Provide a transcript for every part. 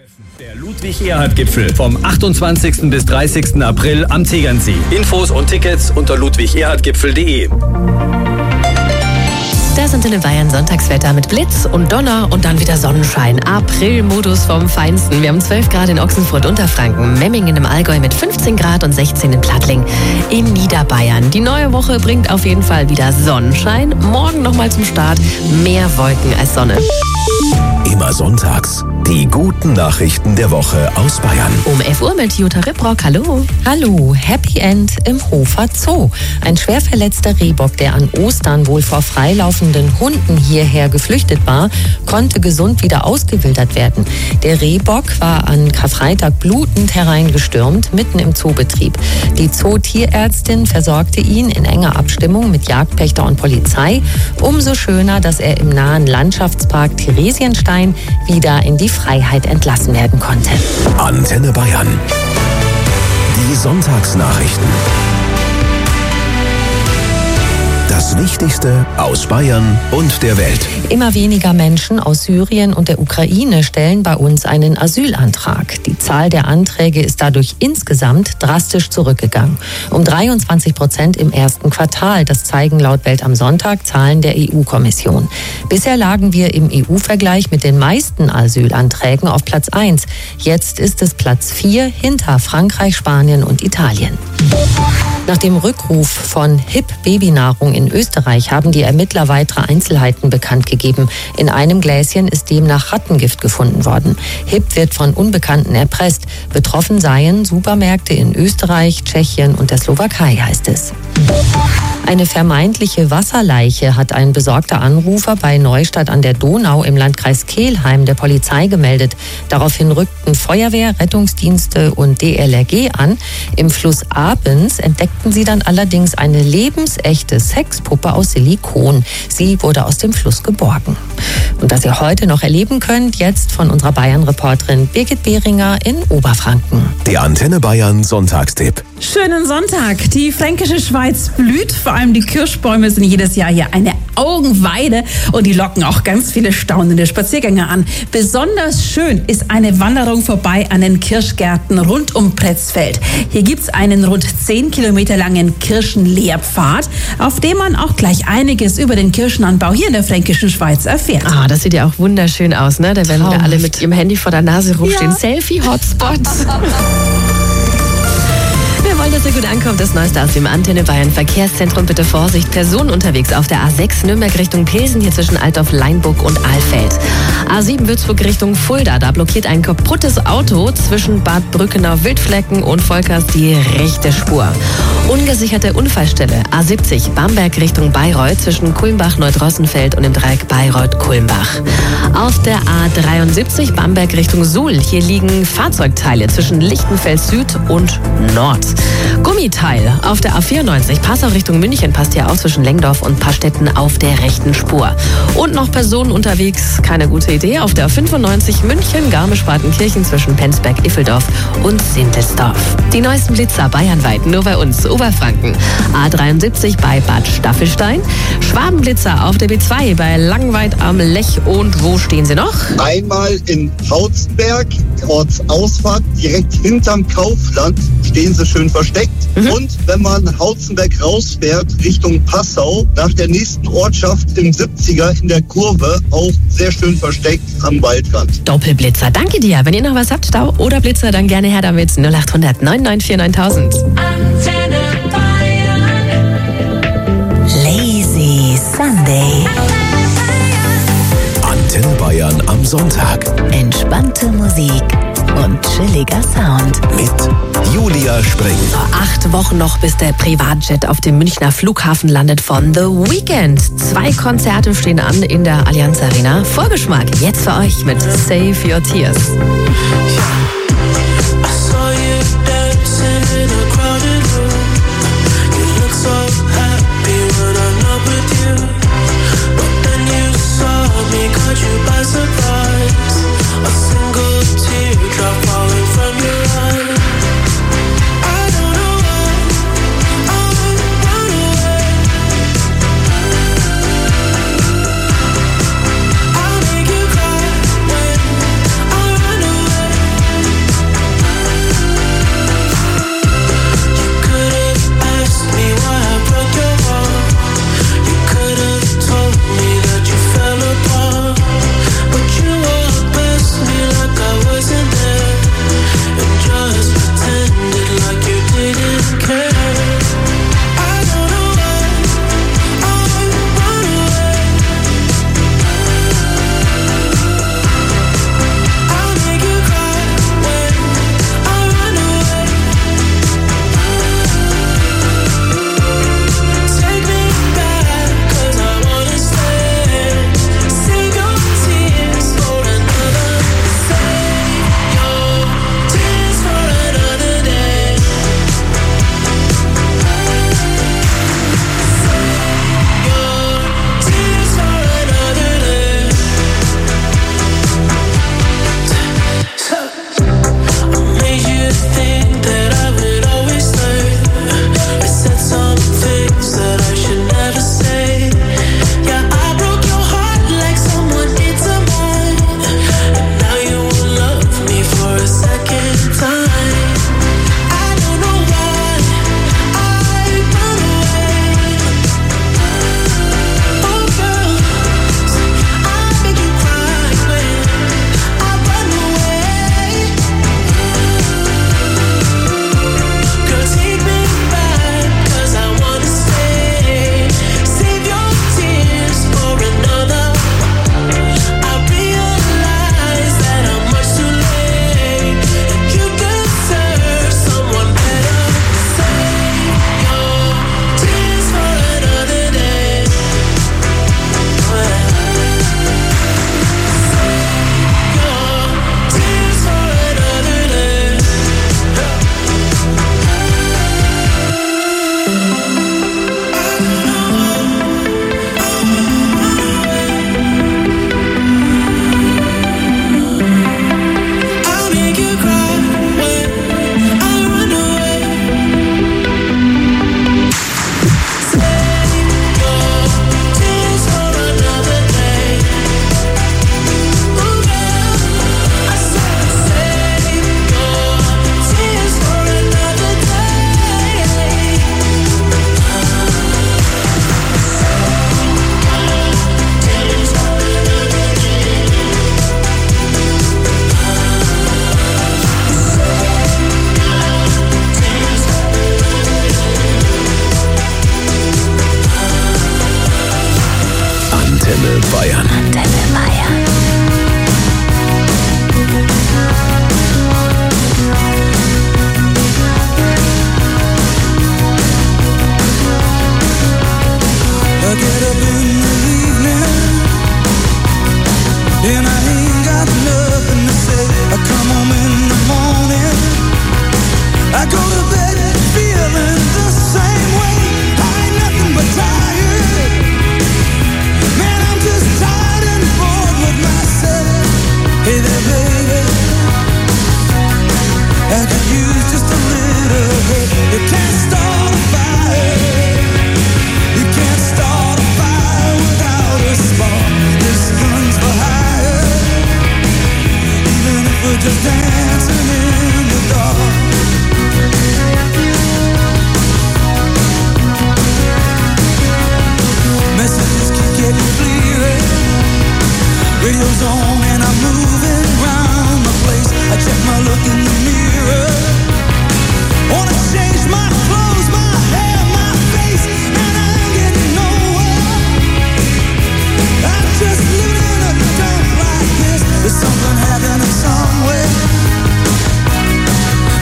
Der Ludwig-Erhard-Gipfel vom 28. bis 30. April am Tegernsee. Infos und Tickets unter ludwigerhardgipfel.de. Das sind in Bayern Sonntagswetter mit Blitz und Donner und dann wieder Sonnenschein. Aprilmodus vom Feinsten. Wir haben 12 Grad in Ochsenfurt, Unterfranken, Memmingen im Allgäu mit 15 Grad und 16 in Plattling in Niederbayern. Die neue Woche bringt auf jeden Fall wieder Sonnenschein. Morgen nochmal zum Start mehr Wolken als Sonne. Immer sonntags die guten Nachrichten der Woche aus Bayern. Um 11 Uhr mit Jutta Ribrock. Hallo. Hallo, Happy End im Hofer Zoo. Ein schwer verletzter Rehbock, der an Ostern wohl vor freilaufenden Hunden hierher geflüchtet war, konnte gesund wieder ausgewildert werden. Der Rehbock war an Karfreitag blutend hereingestürmt, mitten im Zoobetrieb. Die Zootierärztin versorgte ihn in enger Abstimmung mit Jagdpächter und Polizei. Umso schöner, dass er im nahen Landschaftspark Theresienstein wieder in die Freiheit entlassen werden konnte. Antenne Bayern. Die Sonntagsnachrichten. Das Wichtigste aus Bayern und der Welt. Immer weniger Menschen aus Syrien und der Ukraine stellen bei uns einen Asylantrag. Die Zahl der Anträge ist dadurch insgesamt drastisch zurückgegangen. Um 23% im ersten Quartal. Das zeigen laut Welt am Sonntag Zahlen der EU-Kommission. Bisher lagen wir im EU-Vergleich mit den meisten Asylanträgen auf Platz 1. Jetzt ist es Platz 4 hinter Frankreich, Spanien und Italien. Nach dem Rückruf von HIP-Babynahrung in Österreich haben die Ermittler weitere Einzelheiten bekannt gegeben. In einem Gläschen ist demnach Rattengift gefunden worden. HIP wird von Unbekannten erpresst. Betroffen seien Supermärkte in Österreich, Tschechien und der Slowakei, heißt es. Eine vermeintliche Wasserleiche hat ein besorgter Anrufer bei Neustadt an der Donau im Landkreis Kelheim der Polizei gemeldet. Daraufhin rückten Feuerwehr, Rettungsdienste und DLRG an. Im Fluss Abens entdeckten sie dann allerdings eine lebensechte Sexpuppe aus Silikon. Sie wurde aus dem Fluss geborgen. Und das ihr heute noch erleben könnt, jetzt von unserer Bayern-Reporterin Birgit Behringer in Oberfranken. Der Antenne Bayern Sonntagstipp. Schönen Sonntag. Die fränkische Schweiz blüht. Vor allem die Kirschbäume sind jedes Jahr hier eine Augenweide und die locken auch ganz viele staunende Spaziergänger an. Besonders schön ist eine Wanderung vorbei an den Kirschgärten rund um Pretzfeld. Hier gibt's einen rund 10 Kilometer langen Kirschenlehrpfad, auf dem man auch gleich einiges über den Kirschenanbau hier in der fränkischen Schweiz erfährt. Ah, das sieht ja auch wunderschön aus, ne? Da werden wieder alle mit ihrem Handy vor der Nase rumstehen. Ja. Selfie-Hotspot. Wir wollen, dass ihr gut ankommt. Das Neueste aus dem Antenne Bayern Verkehrszentrum. Bitte Vorsicht. Personen unterwegs auf der A6 Nürnberg Richtung Pilsen, hier zwischen Altdorf-Leinburg und Alfeld. A7 Würzburg Richtung Fulda. Da blockiert ein kaputtes Auto zwischen Bad Brückenau-Wildflecken und Volkers die rechte Spur. Ungesicherte Unfallstelle. A70 Bamberg Richtung Bayreuth zwischen Kulmbach-Neudrossenfeld und dem Dreieck Bayreuth-Kulmbach. Auf der A73 Bamberg Richtung Suhl. Hier liegen Fahrzeugteile zwischen Lichtenfels Süd und Nord. Gummiteil auf der A94 Passau Richtung München passt hier auch zwischen Lengdorf und Pastetten auf der rechten Spur. Und noch Personen unterwegs, keine gute Idee, auf der A95 München Garmisch-Partenkirchen zwischen Penzberg, Iffeldorf und Sintelsdorf. Die neuesten Blitzer bayernweit, nur bei uns, Oberfranken. A73 bei Bad Staffelstein, Schwabenblitzer auf der B2 bei Langweid am Lech und wo stehen sie noch? Einmal in Hauzenberg, Ortsausfahrt, direkt hinterm Kaufland, stehen sie schön versteckt. Und wenn man Hauzenberg rausfährt Richtung Passau, nach der nächsten Ortschaft im 70er in der Kurve, auch sehr schön versteckt am Waldrand. Doppelblitzer, danke dir. Wenn ihr noch was habt, Stau oder Blitzer, dann gerne her damit. 0800 994 9000. Antenne Bayern. Lazy Sunday. Antenne Bayern am Sonntag. Entspannte Musik und chilliger Sound. Mit Julia Spring. 8 Wochen noch, bis der Privatjet auf dem Münchner Flughafen landet von The Weeknd. 2 Konzerte stehen an in der Allianz Arena. Vorgeschmack jetzt für euch mit Save Your Tears.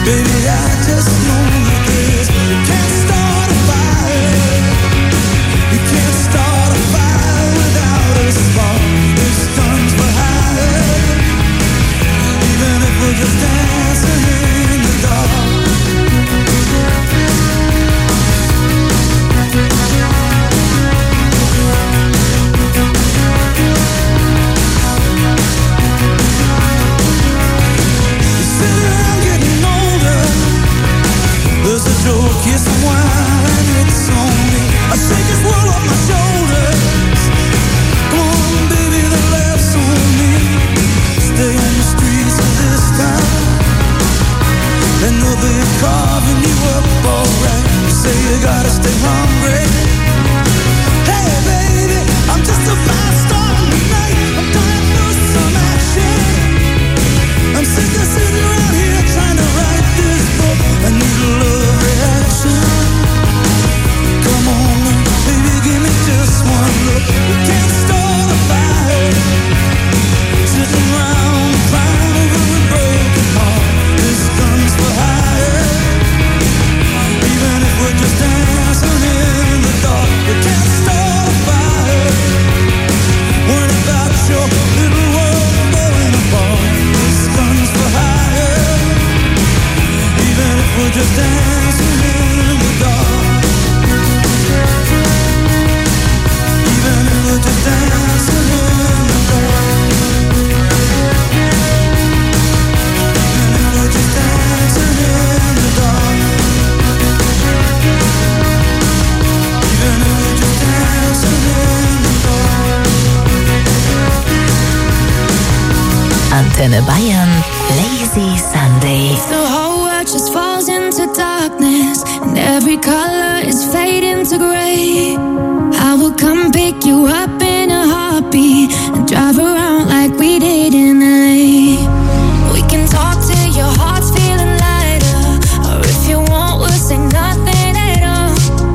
Antenne Bayern, Lazy Sunday. The whole world just falls into darkness, and every color is fading to gray. I will come pick you up in a heartbeat and drive around like we did in LA. We can talk till your heart's feeling lighter, or if you want, we'll say nothing at all.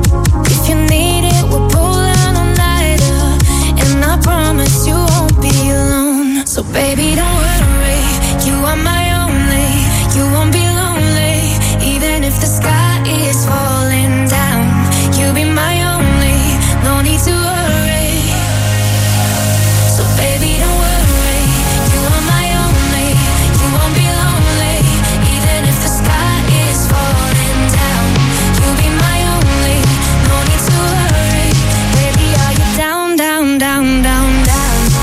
If you need it, we'll pull down all nighter, and I promise you won't be alone. So baby, don't worry, you are my only. You won't be lonely, even if the sky is falling down. You'll be my only, no need to worry. So baby, don't worry, you are my only. You won't be lonely, even if the sky is falling down. You'll be my only, no need to worry. Baby, are you down, down, down, down, down?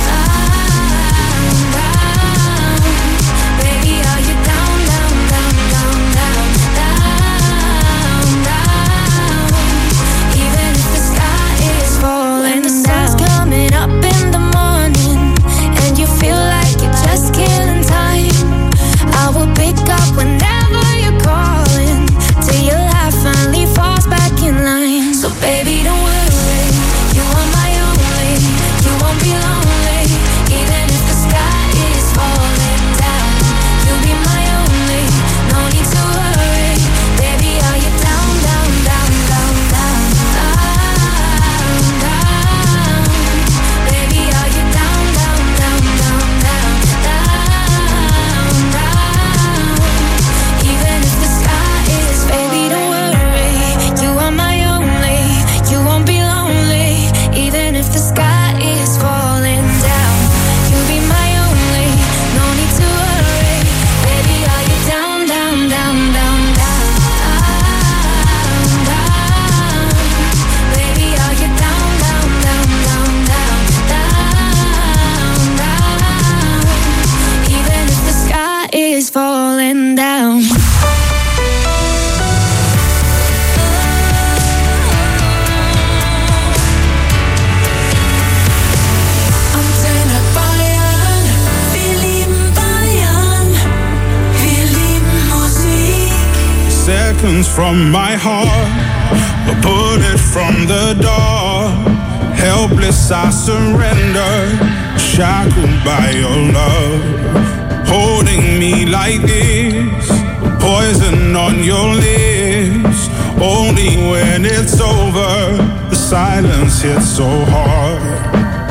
From my heart, a bullet from the door. Helpless I surrender, shackled by your love. Holding me like this, poison on your lips. Only when it's over, the silence hits so hard.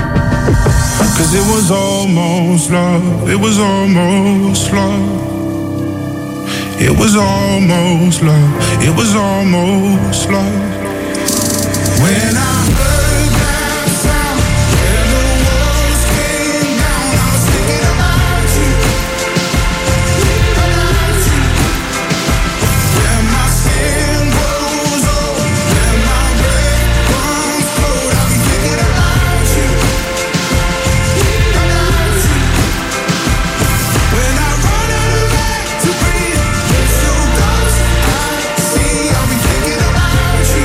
Cause it was almost love, it was almost love. It was almost love. It was almost love. When I heard that sound, when the walls came down, I was thinking about you. About you. When my skin grows old, when my breath comes cold, I'll be thinking about you. About you. When I run out of air to breathe, it's so close I see, I'll be thinking about you.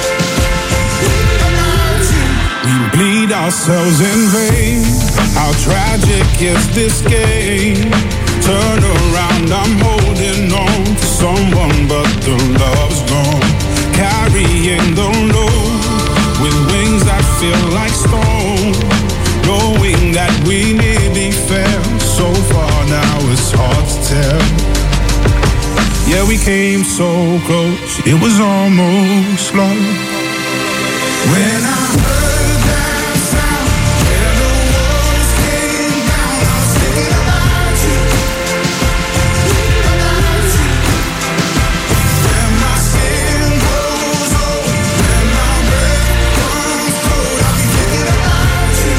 We bleed ourselves in vain. How tragic is this game? Turn around, I'm holding on to someone, but the love's gone. Carrying the load with wings that feel like stone. Knowing that we nearly fell so far, now it's hard to tell. Yeah, we came so close, it was almost love. When I heard that sound, when the walls came down, I was thinking about you. About you. When my skin grows old, when my breath comes cold, I'll be thinking about you.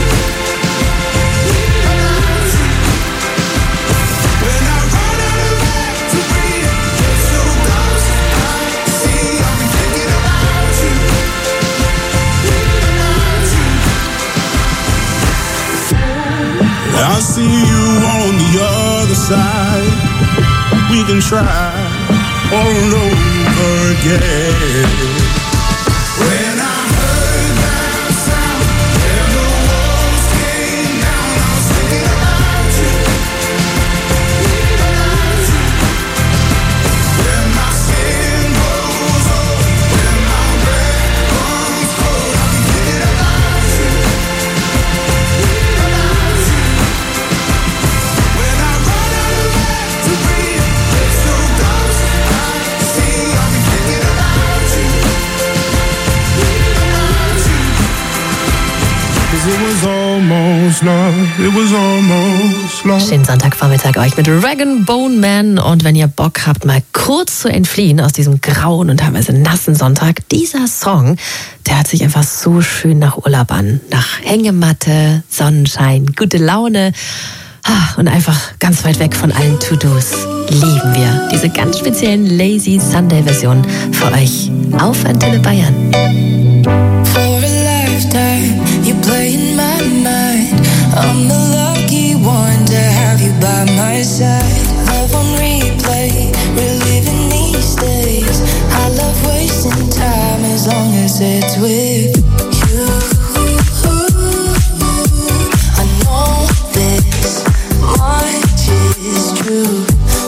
About you. When I run out of air to breathe, it's so close I see, I'll be thinking about you. I see you on the other side. We can try all over again. When I heard that sound, when the walls came down, I was thinking about you. About you. When my skin grows old, when my breath comes cold, I'll be thinking about you. About you. When I run out of air to breathe, it's so close I see, I'll be thinking about you. About you. 'Cause it was almost love, it was almost love. Schönen Sonntagvormittag euch mit Rag & Bone Man. Und wenn ihr Bock habt, mal kurz zu entfliehen aus diesem grauen und teilweise nassen Sonntag, dieser Song, der hört sich einfach so schön nach Urlaub an. Nach Hängematte, Sonnenschein, gute Laune und einfach ganz weit weg von allen To-Dos. Lieben wir diese ganz speziellen Lazy Sunday-Versionen für euch auf Antenne Bayern. For a lifetime, you play in my mind. I'm the lucky one to have you by my side. Love on replay, reliving these days. I love wasting time as long as it's with you. I know this much is true.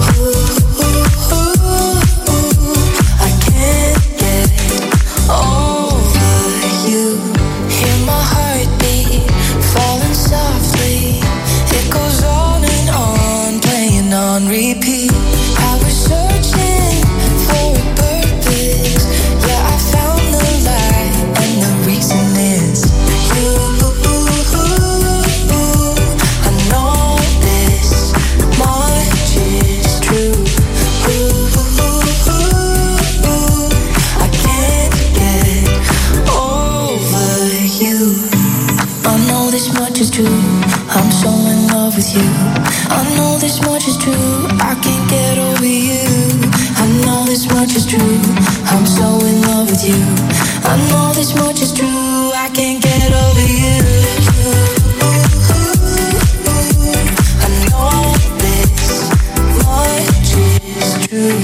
I can't get over you. Hear my heartbeat falling softly. It goes on and on, playing on repeat. I was searching for a purpose. Yeah, I found the light, and the reason is you. I know this much is true. I can't get over you. I know this much is true. I'm so in love with you. I know this much is true. I can't get over you. I know this much is true. I'm so in love with you. I know this much is true. I can't get over you. I know this much is true.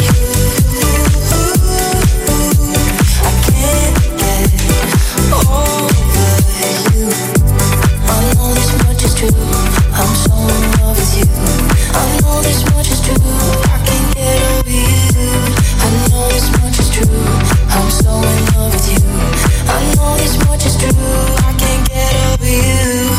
I can't get over you. I know this much is true. I'm so in love with you. I know this much is true. I can't get over you. I know this much is true. I'm so in love with you. I know this much is true. I can't get over you.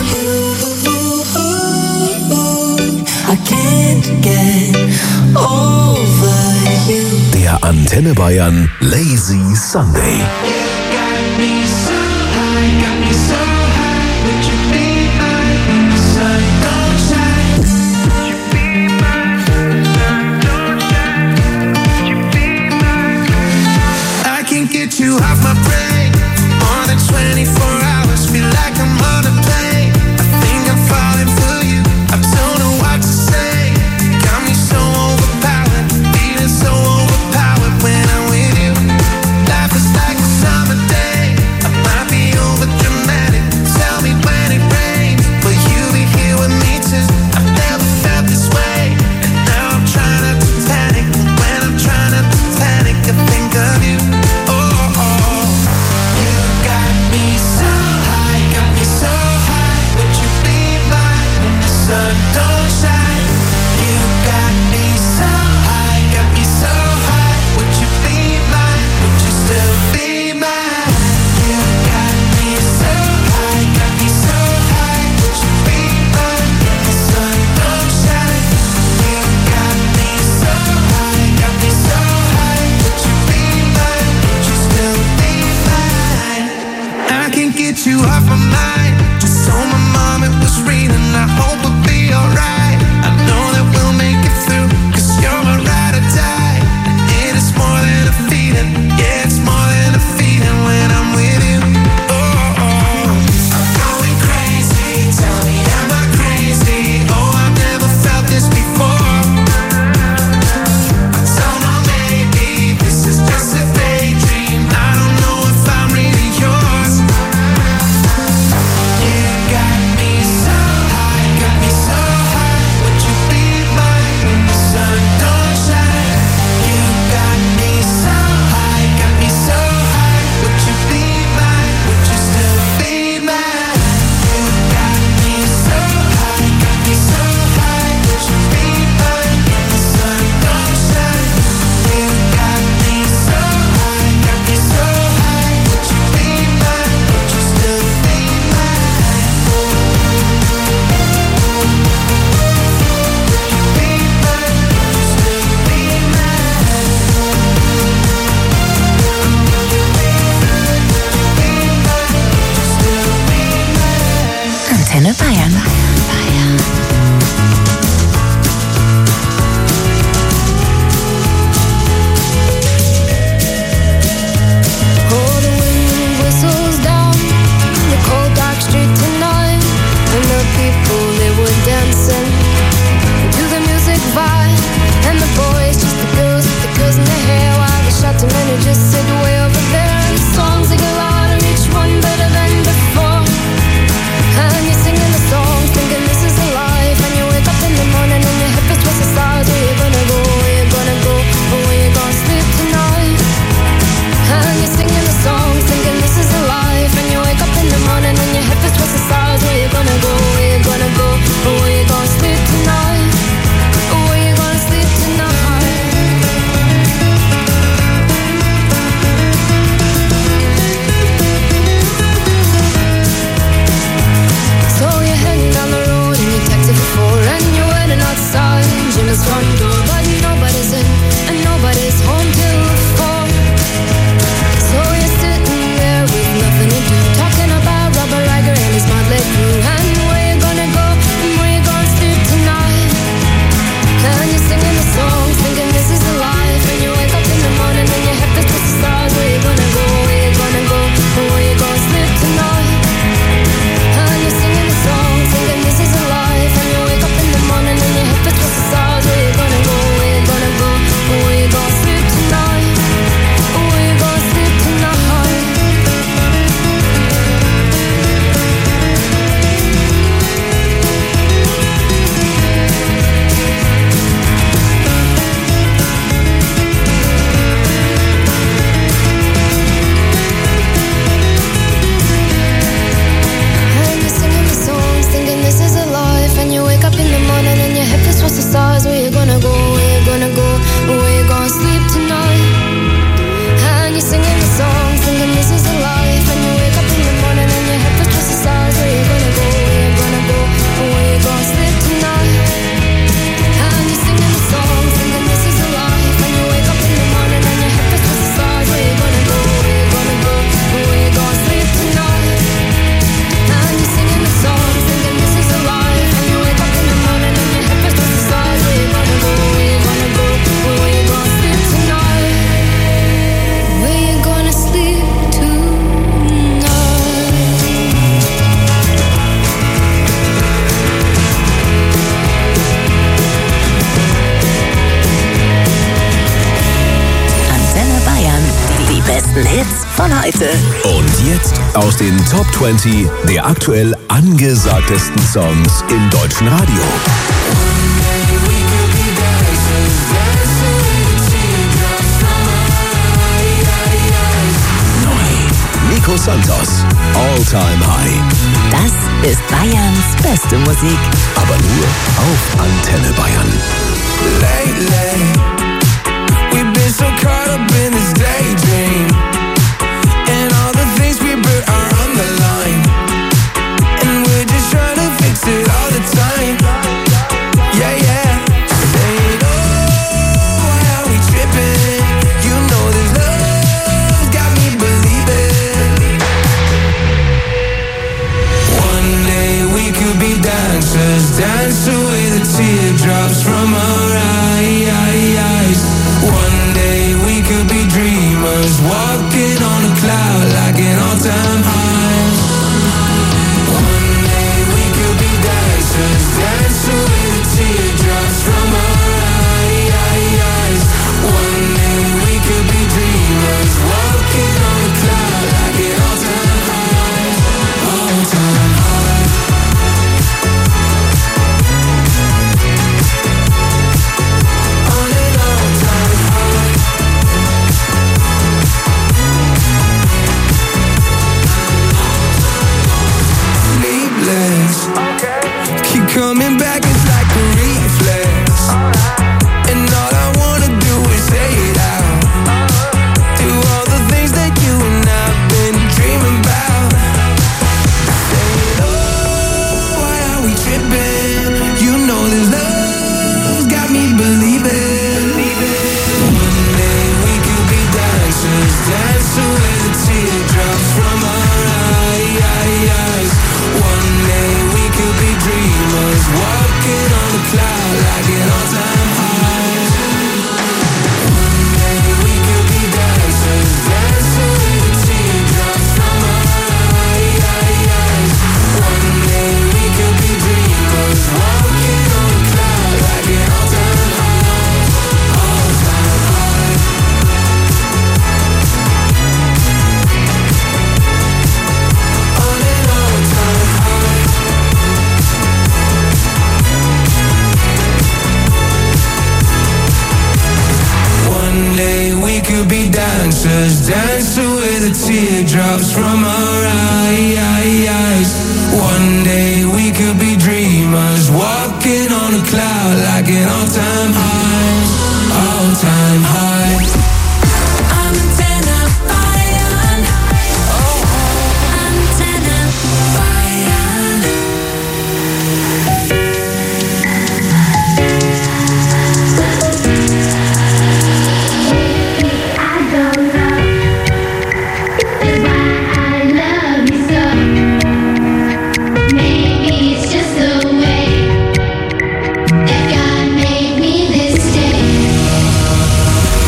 I can't get over you. Der Antenne Bayern Lazy Sunday. besten Hits von heute. Und jetzt aus den Top 20 der aktuell angesagtesten Songs im deutschen Radio. Nico Santos, All Time High. Das ist Bayerns beste Musik. Aber nur auf Antenne Bayern. Lately, we've been so caught up in this daydream, and all the things we put are on the line, and we're just trying to fix it all the time. Yeah, yeah. Saying, oh, why are we tripping? You know this love's got me believing. One day we could be dancers, dance away the teardrops from our eyes. One day we could be dreamers, walking on a cloud like an all-time high. One day we could be dancers, dance away the teardrops from our eyes. One day we could be dreamers, walking on a cloud like an all-time high. All-time high. On an all-time high. Sleepless. Keep coming back, it's like a reflex. And all I wanna do is say it out. Do all the things that you and I've been dreaming about. Saying, oh, why are we tripping? You know this love's got me believing. One day we could be dancers, dance away the teardrops from our eyes. One day we could be dreamers, walking on a cloud like an all-time high. One day we could be dancers, dance away the teardrops from our eyes. One day we could be dreamers, walking on a cloud like an all-time high. All-time high. On an all-time high. One day we could be dancers, dance away the teardrops from our eyes. One day we could be dreamers, walking on a cloud like an all-time high. All-time high. Antenne Bayern. Oh, Antenne Bayern. I don't know why I love you so. Maybe it's just the way that God made me this day.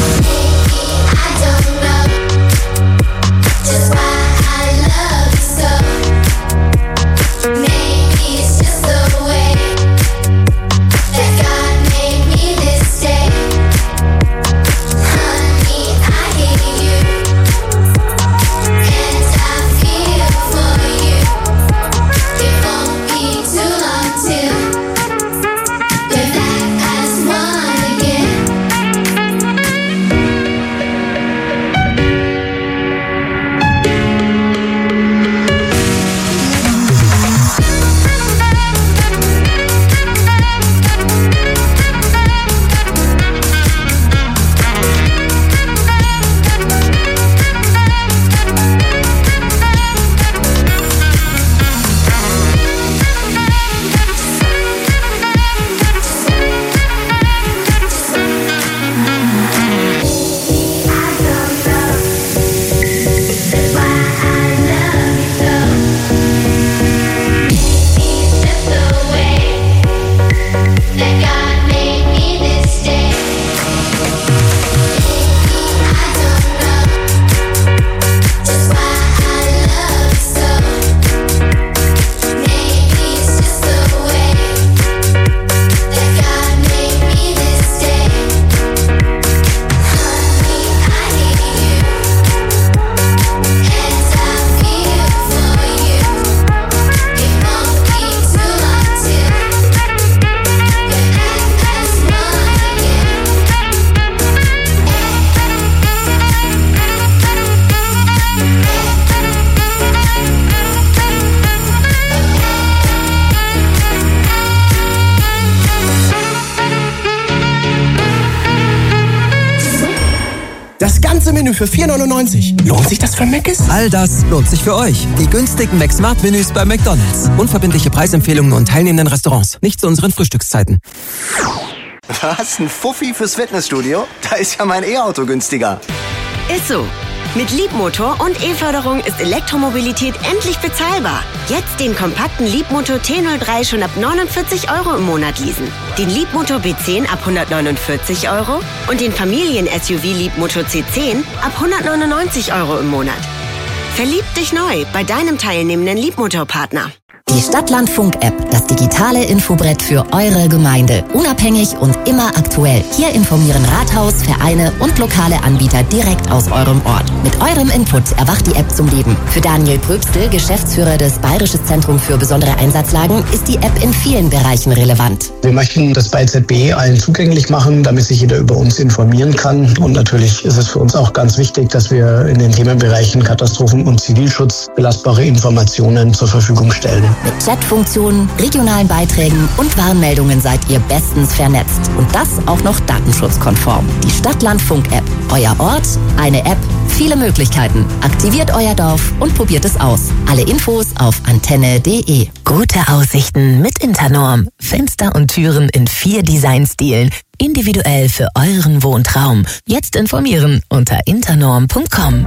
Das ganze Menü für 4,99. Lohnt sich das für Mc's? All das lohnt sich für euch. Die günstigen McSmart-Menüs bei McDonald's. Unverbindliche Preisempfehlungen und teilnehmenden Restaurants. Nicht zu unseren Frühstückszeiten. Was? Ein Fuffi fürs Fitnessstudio? Da ist ja mein E-Auto günstiger. Ist so. Mit Leapmotor und E-Förderung ist Elektromobilität endlich bezahlbar. Jetzt den kompakten Leapmotor T03 schon ab 49 € im Monat leasen. Den Leapmotor B10 ab 149 € und den Familien-SUV Leapmotor C10 ab 199 € im Monat. Verlieb dich neu bei deinem teilnehmenden Leapmotor-Partner. Die Stadtlandfunk-App, das digitale Infobrett für eure Gemeinde. Unabhängig und immer aktuell. Hier informieren Rathaus, Vereine und lokale Anbieter direkt aus eurem Ort. Mit eurem Input erwacht die App zum Leben. Für Daniel Pröbstel, Geschäftsführer des Bayerisches Zentrum für besondere Einsatzlagen, ist die App in vielen Bereichen relevant. Wir möchten das bei ZB allen zugänglich machen, damit sich jeder über uns informieren kann. Und natürlich ist es für uns auch ganz wichtig, dass wir in den Themenbereichen Katastrophen- und Zivilschutz belastbare Informationen zur Verfügung stellen. Mit Chatfunktionen, regionalen Beiträgen und Warnmeldungen seid ihr bestens vernetzt. Und das auch noch datenschutzkonform. Die Stadtlandfunk-App. Euer Ort, eine App, viele Möglichkeiten. Aktiviert euer Dorf und probiert es aus. Alle Infos auf antenne.de. Gute Aussichten mit Internorm. Fenster und Türen in 4 Designstilen. Individuell für euren Wohntraum. Jetzt informieren unter internorm.com.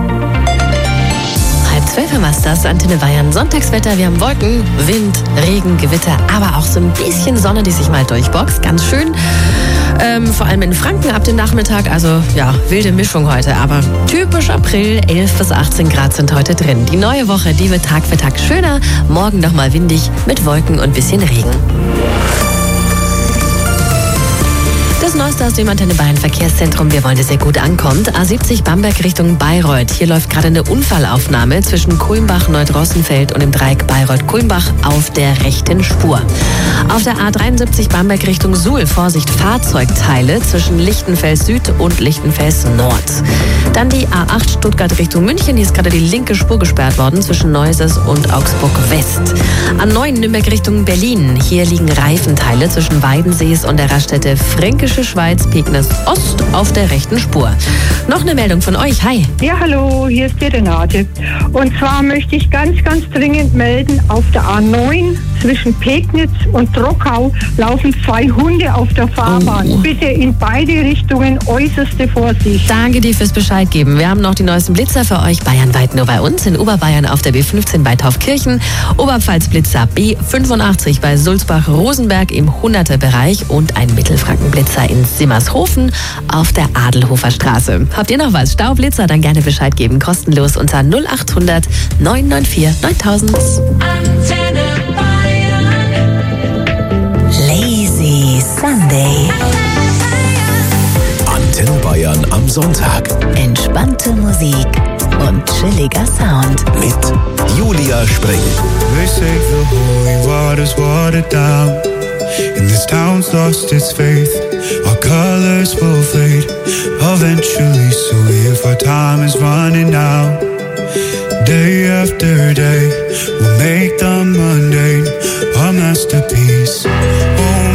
11:30 war das, Antenne Bayern. Sonntagswetter, wir haben Wolken, Wind, Regen, Gewitter, aber auch so ein bisschen Sonne, die sich mal durchboxt. Ganz schön. Vor allem in Franken ab dem Nachmittag, also ja, wilde Mischung heute, aber typisch April, 11 bis 18 Grad sind heute drin. Die neue Woche, die wird Tag für Tag schöner, morgen nochmal windig mit Wolken und bisschen Regen. Das Neueste aus dem Antenne Bayern Verkehrszentrum. Wir wollen, dass ihr gut ankommt. A70 Bamberg Richtung Bayreuth. Hier läuft gerade eine Unfallaufnahme zwischen Kulmbach, Neudrossenfeld und dem Dreieck Bayreuth-Kulmbach auf der rechten Spur. Auf der A73 Bamberg Richtung Suhl. Vorsicht, Fahrzeugteile zwischen Lichtenfels Süd und Lichtenfels Nord. Dann die A8 Stuttgart Richtung München. Hier ist gerade die linke Spur gesperrt worden zwischen Neuses und Augsburg West. A9 Nürnberg Richtung Berlin. Hier liegen Reifenteile zwischen Weidensees und der Raststätte Fränkische Schweiz, Pegnitz Ost auf der rechten Spur. Noch eine Meldung von euch. Hi. Ja, hallo, hier ist die Renate. Und zwar möchte ich ganz dringend melden, auf der A9 zwischen Pegnitz und Trockau laufen 2 Hunde auf der Fahrbahn. Oh. Bitte in beide Richtungen äußerste Vorsicht. Danke dir fürs Bescheid geben. Wir haben noch die neuesten Blitzer für euch. Bayernweit nur bei uns. In Oberbayern auf der B15 bei Taufkirchen. Oberpfalz-Blitzer B85 bei Sulzbach-Rosenberg im 100er-Bereich und ein Mittelfranken-Blitzer in Simmershofen auf der Adelhofer Straße. Habt ihr noch was? Staublitzer? Dann gerne Bescheid geben. Kostenlos unter 0800 994 9000. Antenne Bayern. Lazy Sunday. Antenne Bayern am Sonntag. Entspannte Musik und chilliger Sound. Mit Julia Spring. They say the holy water's watered down, and this town's lost its faith. Our colors will fade eventually, so if our time is running out, day after day, we'll make the mundane a masterpiece. Oh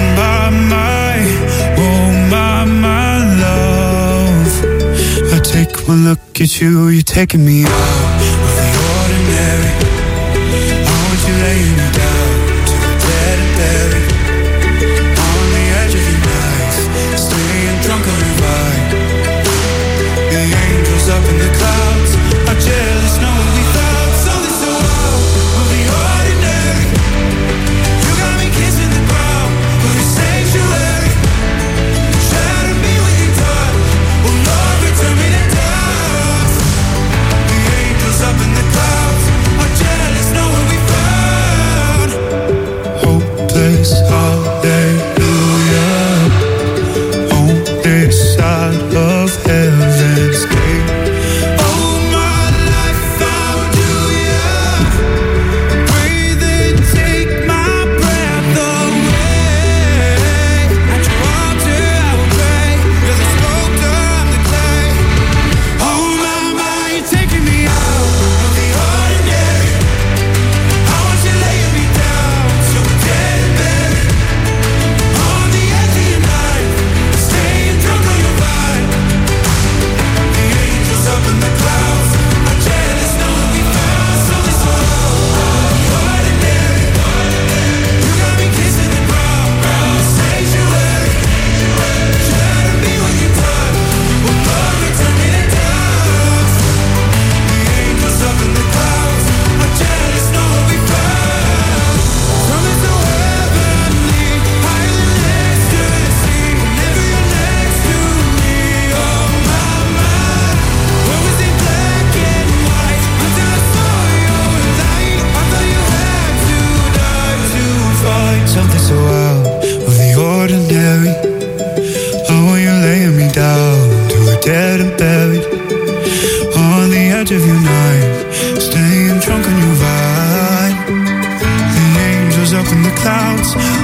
my love, I take one look at you, you're taking me out of the ordinary. I want you laying me down to the dead and buried, on the edge of your knife, staying drunk on your ride. The angels up in the clouds are jealous, knowing we found something so out of the ordinary. You got me kissing the ground of your sanctuary. Shatter me when you're done. Oh Lord, return me to dust. The angels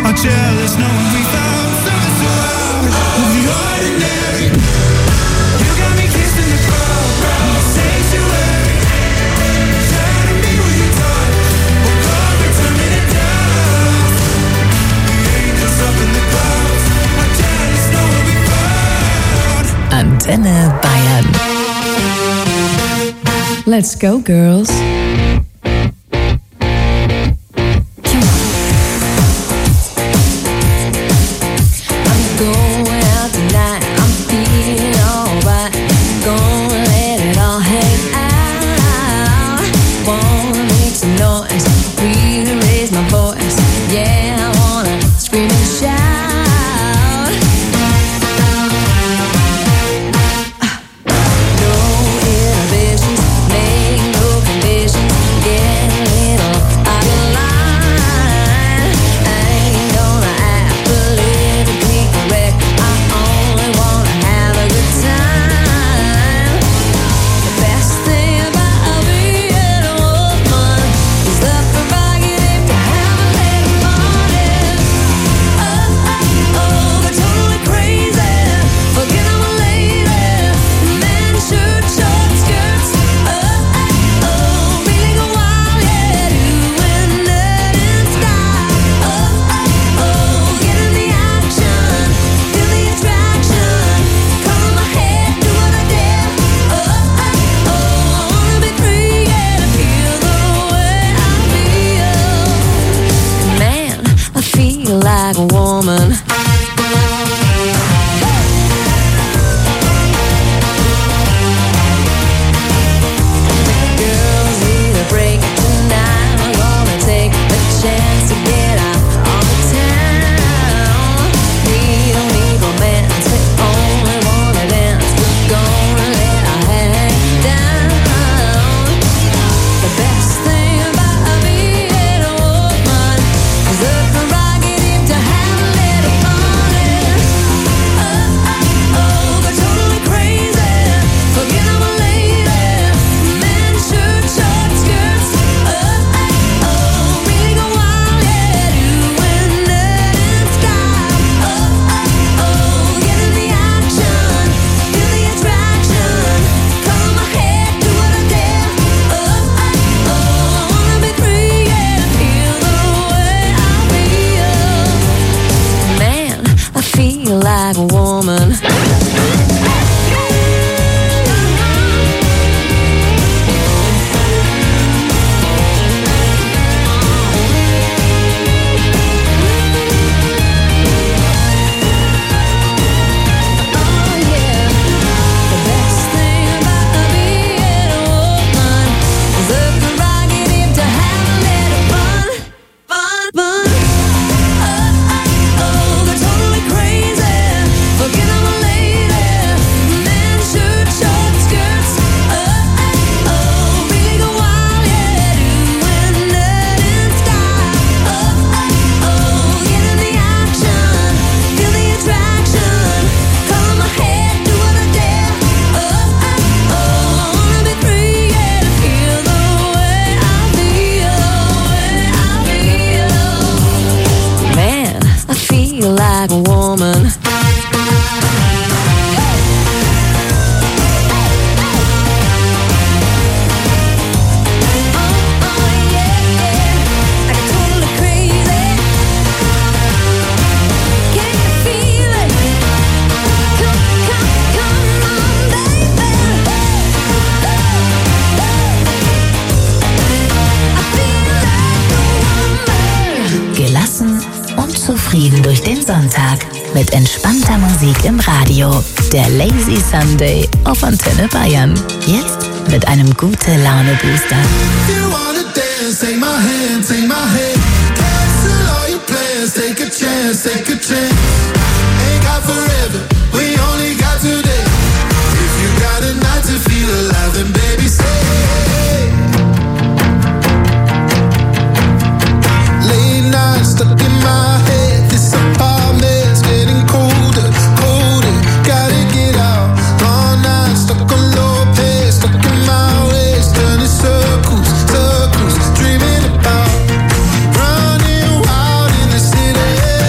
are jealous knowing we found something so out of the ordinary. You got me kissing the crowd, sanctuary. Trying to be what you touch, but God, we're turning it down. The angels up in the clouds are jealous knowing we found. Antenne Bayern. Let's go, girls. Like a woman. Girls need a break tonight. I'm gonna take the chance to get out on the town. We don't need romance, we only wanna dance. We're gonna let our hair down. The best thing about being a woman is the prerogative to have a little fun. Oh, oh, oh, go totally crazy. Forget I'm a lady. Men, shirt, short skirts. Oh, oh, oh, really go wild, yeah. Doing it in style. Oh, oh, oh, get in the action. Feel the attraction. Color my hair, do what I dare. Oh, oh, oh, I wanna be free, yeah. Feel the way I feel. Man, I feel like a woman. Like a woman. Gelassen und zufrieden durch den Sonntag. Mit entspannter Musik im Radio. Der Lazy Sunday auf Antenne Bayern. Jetzt mit einem Gute-Laune-Booster. You wanna dance, take my hand, take my hand. Cancel all your plans, take a chance, take a chance. Ain't got forever, we only got today. If you got a night to feel alive, then baby say. Late night stuck in my head, this apartment's getting colder, colder. Gotta get out, all night stuck on low pace, stuck in my ways, turning circles, circles, dreaming about running wild in the city.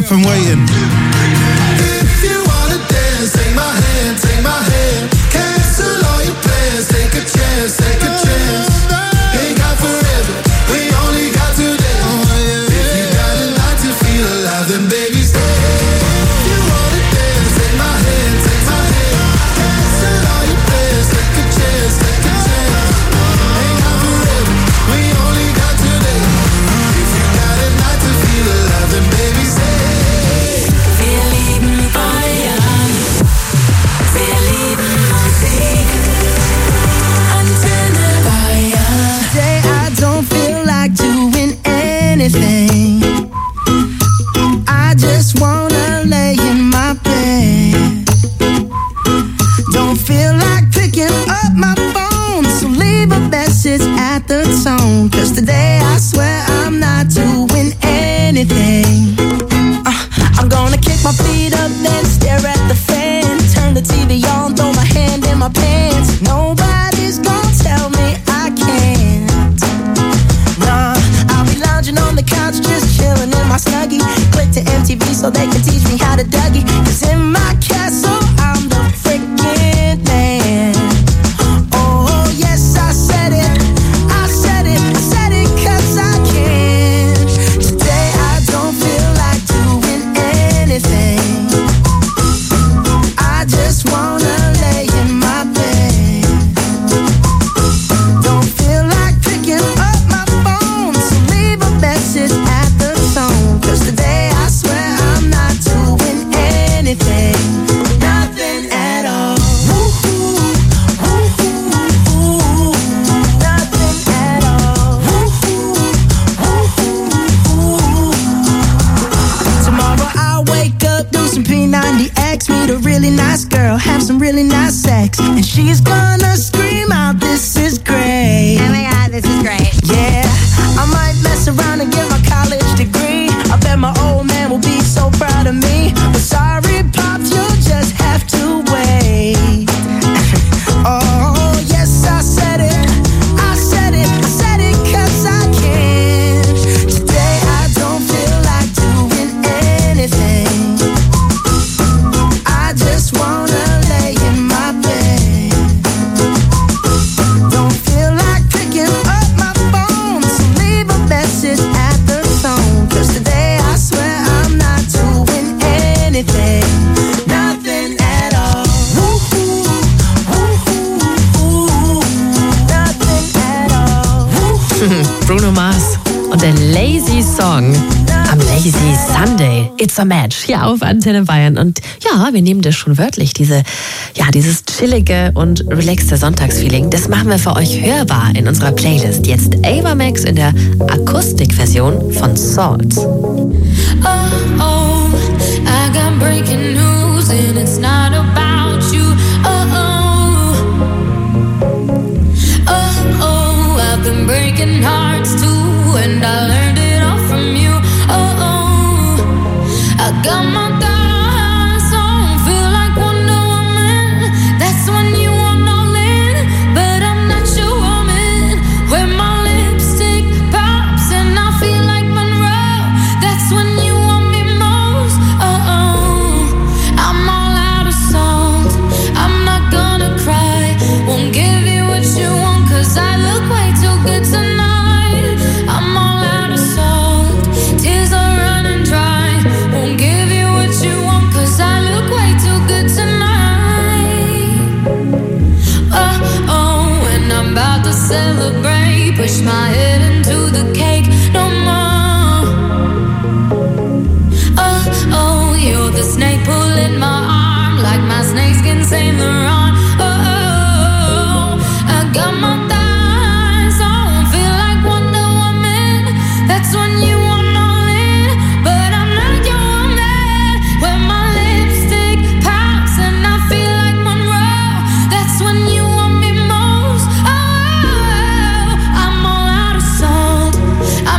off and waiting. If you wanna dance, take my hand, take my hand. Cancel all your plans, take a chance, take a chance. Ain't got forever, we only got today. If you got a night to feel alive, then baby stay. If you wanna dance, take my hand, take my hand. Cancel all your plans, take a chance, take a chance. Ain't got forever, we only got today. If you got a night to feel alive, then baby stay. Wir lieben Bayern, wir lieben Musik. Antenne Bayern. Today I don't feel like doing anything. I just wanna lay in my bed. Don't feel like picking up my phone, so leave a message at the tone. 'Cause today I swear I'm not doing anything. I'm gonna kick my feet up, then stare at the fan. Turn the TV on, throw my hand in my pants. Nobody's gonna tell me I can't. Nah, I'll be lounging on the couch, just chilling in my Snuggie. Click to MTV so they can teach me how to Dougie. 'Cause in my castle, I'm the freaking man. Oh, yes, I said it. I said it. I said it 'cause I can. Today I don't feel like doing anything. I just wanna lay in my bed. Don't feel like picking up my phone, so leave a message at the tone. 'Cause today I swear I'm not doing anything. Nothing at all. Woo-hoo, woo-hoo, nothing at all. Woo-hoo, woo-hoo. Tomorrow I'll wake up, do some P90X, meet a really nice girl, have some really nice sex, and she's gonna scream out, "This is great." Oh my God, this is great. Yeah, I might mess around and get my college degree. I bet my old man will be so proud of me. But sorry, Pops, you'll just have to wait. Oh, yes, I said it. I said it. I said it 'cause I can. Today I don't feel like doing anything. I just wanna lay in my bed. Don't feel like picking up my phone, so leave a message at the tone. 'Cause today I swear I'm not doing anything. Nothing at all. Woo-hoo, woo-hoo, nothing at all. Bruno Mars und der Lazy Song am Lazy Sunday. It's a Match hier auf Antenne Bayern. Und ja, wir nehmen das schon wörtlich, dieses chillige und relaxte Sonntagsfeeling. Das machen wir für euch hörbar in unserer Playlist. Jetzt Ava Max in der Akustikversion von Salt. Oh, oh, I got breaking news and it's not about you. Oh, oh, oh, oh, I've been breaking hearts too and I learned it all from you. Oh, oh, I got my thoughts on, feel like Wonder Woman. That's when you want all in, but I'm not your woman. When my lipstick pops and I feel like Monroe, that's when you want me most. Oh, oh, I'm all out of salt. I'm not gonna cry, won't give you what you want 'cause I look way too good tonight. I'm all out of salt, tears are running dry. Won't give you what you want 'cause I look way too good tonight. Oh, oh, and I'm about to celebrate. Push my head into the cake, no more. Oh, oh, you're the snake pulling my arm like my snakeskin Saint Laurent. Oh, oh, I got my thighs on, feel like Wonder Woman. That's when you want all in, but I'm not your woman. When my lipstick pops and I feel like Monroe, that's when you want me most. Oh, I'm all out of salt. I'm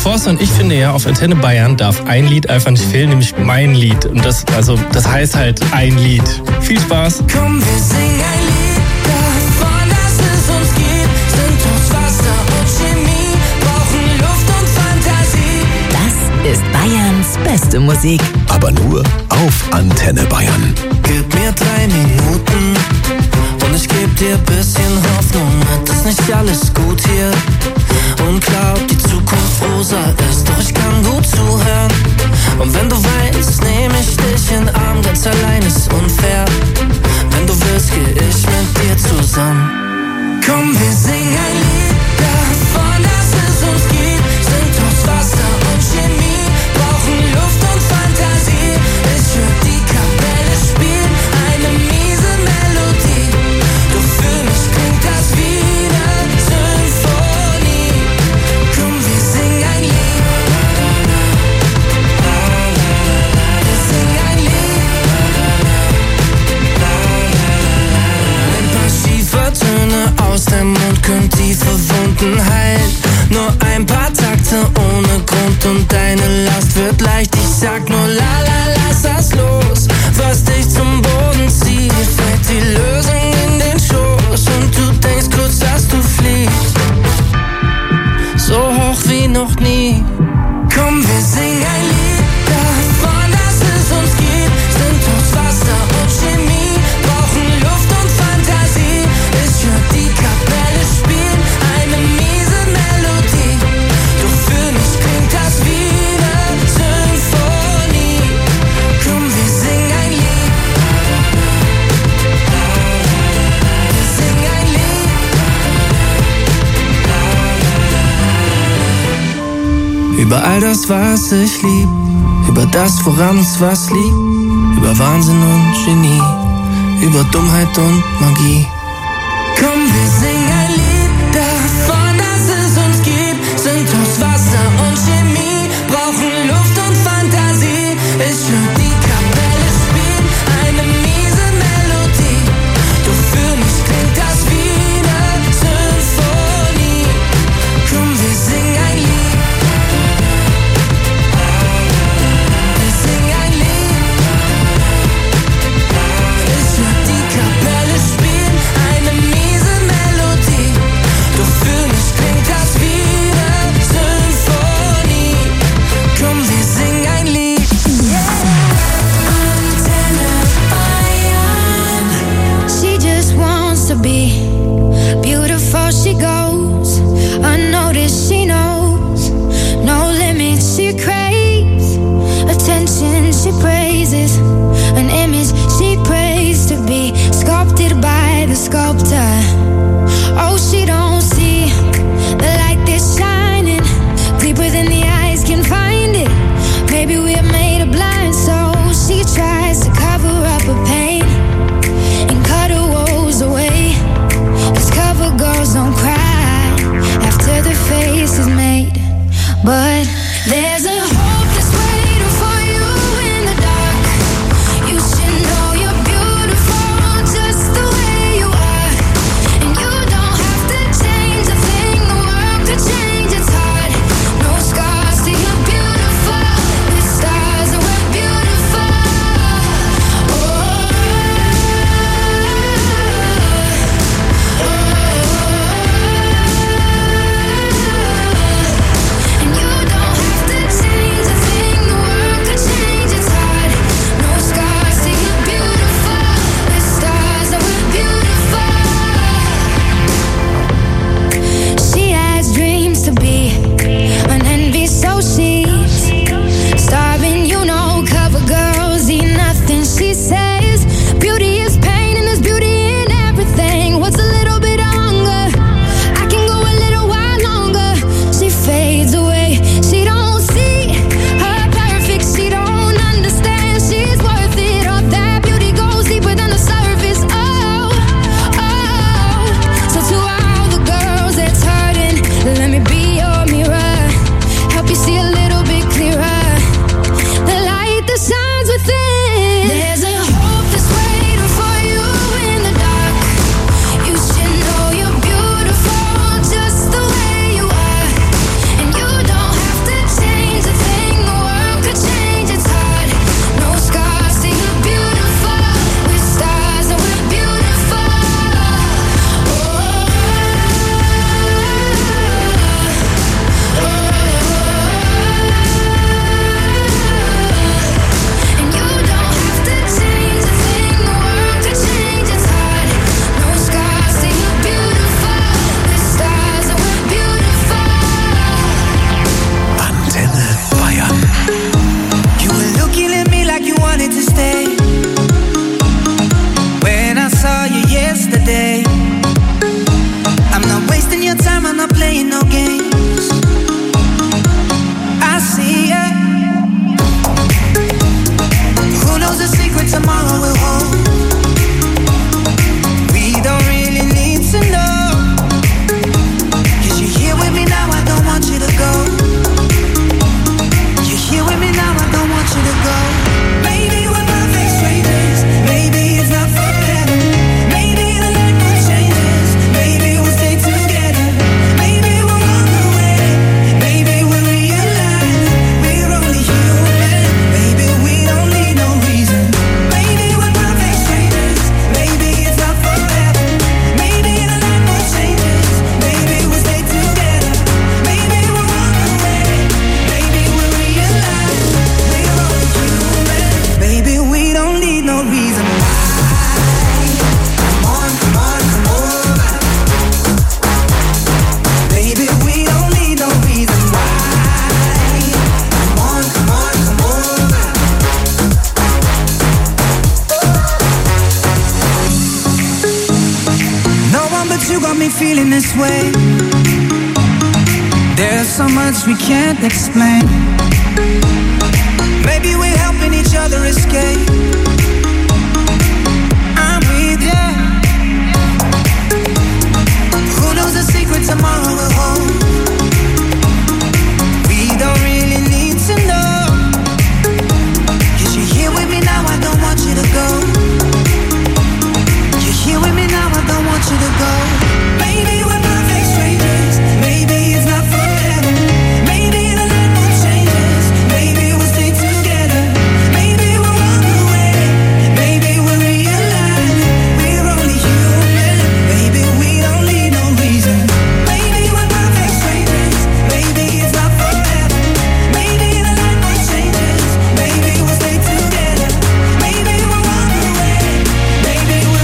Forster und ich finde ja, auf Antenne Bayern darf ein Lied einfach nicht fehlen, nämlich mein Lied. Und das heißt halt ein Lied. Viel Spaß. Komm, wir singen ein Lied davon, dass es uns gibt. Sind aus Wasser und Chemie, brauchen Luft und Fantasie. Das ist Bayerns beste Musik. Aber nur auf Antenne Bayern. Gib mir 3 Minuten und ich geb dir bisschen Hoffnung. Ist nicht alles gut hier und glaub, die Zukunft rosa ist. Doch ich kann gut zuhören und wenn du weißt, nehm ich dich in den Arm. Ganz allein ist unfair. Wenn du willst, geh ich mit dir zusammen. Komm, wir singen ein Lied davon, dass es uns gibt. Sind aus Wasser und Chemie, brauchen Luft und Fantasie. Ich hör die Kapelle spielen, eine miese Melodie. Doch für mich klingt das wie eine Symphonie. Komm, wir singen ein Lied. Wir singen ein Lied. Ein paar schiefe Töne aus dem Mund können tiefe Wunden heilen. Nur ein paar Takte ohne Grund und deine Last wird leicht. Ich sag nur la la, lass das los. Was dich zum Boden zieht, fällt die Lösung in den Schoß. Und du denkst kurz, dass du fliegst. So hoch wie noch nie. Komm, wir singen ein Lied davon, dass es uns gibt. Sind aus Wasser und Chemie, brauchen Luft und Fantasie. Ich hör die Kapelle spielen, eine miese Melodie. Doch für mich klingt das wie eine Symphonie. Komm, wir singen ein Lied. Wir singen ein Lied. Über all das, was ich lieb, über das, woran uns was liegt, über Wahnsinn und Genie, über Dummheit und Magie. Komm, wir singen ein Lied davon, dass es uns gibt. Sind aus Wasser und Chemie, brauchen Luft und Fantasie. Ich hör die Kapelle spielen, eine miese Melodie. Doch für mich klingt das wie eine Symphonie. Komm, wir singen ein Lied. Wir singen ein Lied. Ich hör die Kapelle spielen, you got me feeling this way. There's so much we can't explain. Maybe we're helping each other escape.